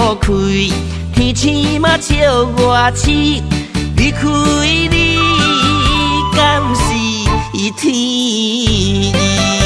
开，天星嘛照我醒，离开你，敢是天意？